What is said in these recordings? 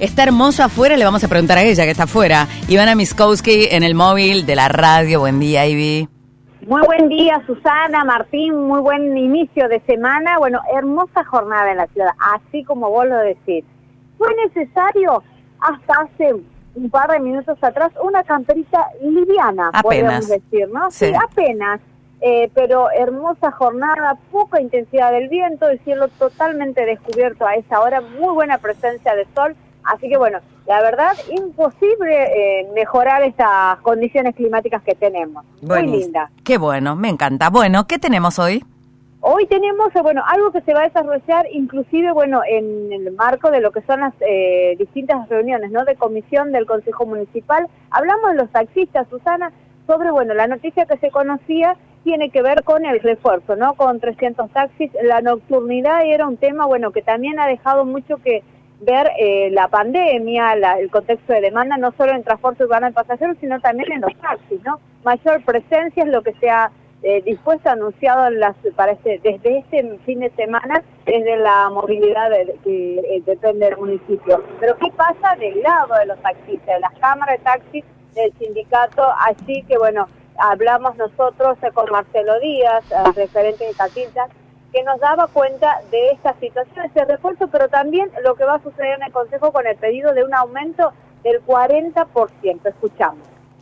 Está hermoso afuera, le vamos a preguntar a ella que está afuera. Ivana Miskowski en el móvil de la radio. Buen día, Ivy. Muy buen día, Susana, Martín, muy buen inicio de semana. Bueno, hermosa jornada en la ciudad, así como vos lo decís. Fue necesario, hasta hace un par de minutos atrás, una camperita liviana, podríamos decir, ¿no? Sí, apenas. Pero hermosa jornada, poca intensidad del viento, el cielo totalmente descubierto a esa hora, muy buena presencia de sol. Así que bueno, la verdad, imposible mejorar estas condiciones climáticas que tenemos. Muy linda. Qué bueno, me encanta. Bueno, ¿qué tenemos hoy? Hoy tenemos, algo que se va a desarrollar inclusive, en el marco de lo que son las distintas reuniones, ¿no? De comisión del Consejo Municipal. Hablamos de los taxistas, Susana, sobre, la noticia que se conocía tiene que ver con el refuerzo, ¿no? Con 300 taxis. La nocturnidad era un tema, que también ha dejado mucho que ver la pandemia, el contexto de demanda, no solo en transporte urbano de pasajeros, sino también en los taxis, ¿no? Mayor presencia es lo que se ha dispuesto, anunciado desde este fin de semana, desde la movilidad que depende del municipio. Pero ¿qué pasa del lado de los taxistas, de las cámaras de taxis, del sindicato? Así que, hablamos nosotros con Marcelo Díaz, referente de Catilda, que nos daba cuenta de esta situación, ese refuerzo, pero también lo que va a suceder en el Consejo con el pedido de un aumento del 40%. Escuchamos.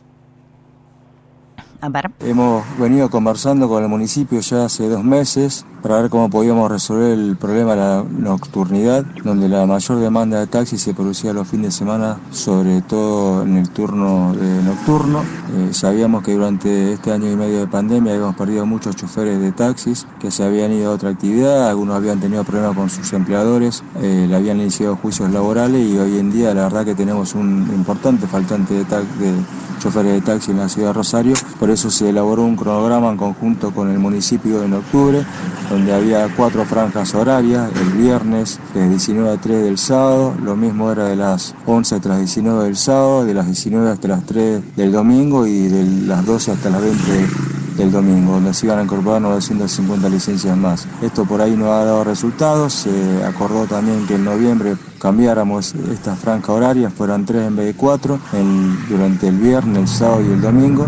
Hemos venido conversando con el municipio ya hace 2 meses para ver cómo podíamos resolver el problema de la nocturnidad, donde la mayor demanda de taxis se producía los fines de semana, sobre todo en el turno nocturno. Sabíamos que durante este año y medio de pandemia habíamos perdido muchos choferes de taxis que se habían ido a otra actividad, algunos habían tenido problemas con sus empleadores, le habían iniciado juicios laborales y hoy en día la verdad que tenemos un importante faltante de choferes de taxi en la ciudad de Rosario. Por eso se elaboró un cronograma en conjunto con el municipio en octubre, donde había 4 franjas horarias: el viernes de 19 a 3 del sábado, lo mismo era de las 11 hasta las 19 del sábado, de las 19 hasta las 3 del domingo y de las 12 hasta las 20 del domingo, donde se iban a incorporar 950 licencias más. Esto por ahí no ha dado resultados. Se acordó también que en noviembre cambiáramos esta franja horaria, fueran 3 en vez de 4, durante el viernes, el sábado y el domingo.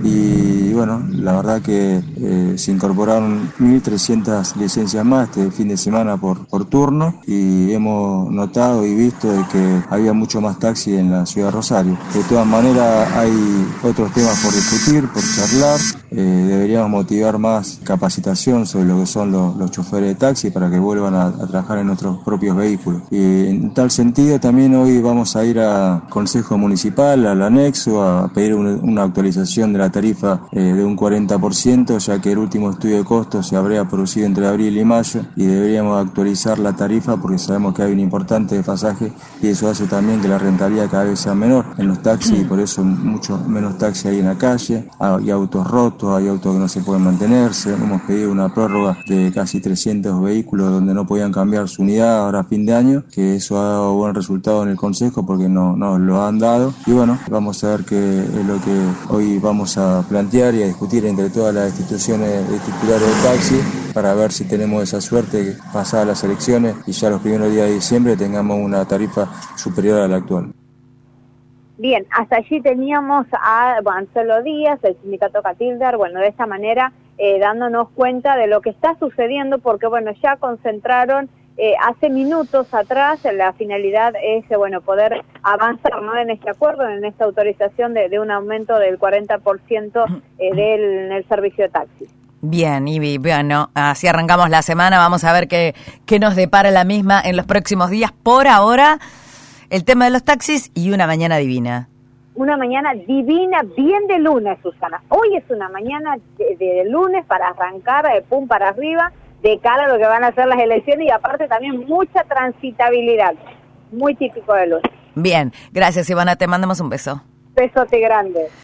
Y la verdad que se incorporaron 1.300 licencias más este fin de semana por turno, y hemos notado y visto de que había mucho más taxi en la ciudad de Rosario. De todas maneras hay otros temas por discutir, por charlar. Deberíamos motivar más capacitación sobre lo que son los choferes de taxi para que vuelvan a trabajar en nuestros propios vehículos. Y en tal sentido también hoy vamos a ir al Consejo Municipal, al anexo, a pedir una actualización de la tarifa de un 40%, ya que el último estudio de costos se habría producido entre abril y mayo, y deberíamos actualizar la tarifa porque sabemos que hay un importante desfasaje y eso hace también que la rentabilidad cada vez sea menor en los taxis, y por eso mucho menos taxis hay en la calle. Hay autos rotos, hay autos que no se pueden mantenerse. Hemos pedido una prórroga de casi 300 vehículos donde no podían cambiar su unidad ahora a fin de año, que eso ha dado buen resultado en el Consejo porque no lo han dado. Y vamos a ver qué es lo que hoy vamos a plantear y a discutir entre todas las instituciones titulares de taxi, para ver si tenemos esa suerte que pasadas las elecciones y ya los primeros días de diciembre tengamos una tarifa superior a la actual. Bien, hasta allí teníamos a Marcelo Díaz, del sindicato Catildar, de esta manera dándonos cuenta de lo que está sucediendo, porque ya concentraron hace minutos atrás. La finalidad es poder avanzar, ¿no?, en este acuerdo, en esta autorización de un aumento del 40% en el servicio de taxi. Bien, Ivy, así arrancamos la semana. Vamos a ver qué nos depara la misma en los próximos días. Por ahora, el tema de los taxis y una mañana divina. Una mañana divina, bien de lunes, Susana. Hoy es una mañana de lunes para arrancar pum para arriba, de cara a lo que van a ser las elecciones, y aparte también mucha transitabilidad, muy típico de lunes. Bien, gracias, Ivana, te mandamos un beso. Besote grande.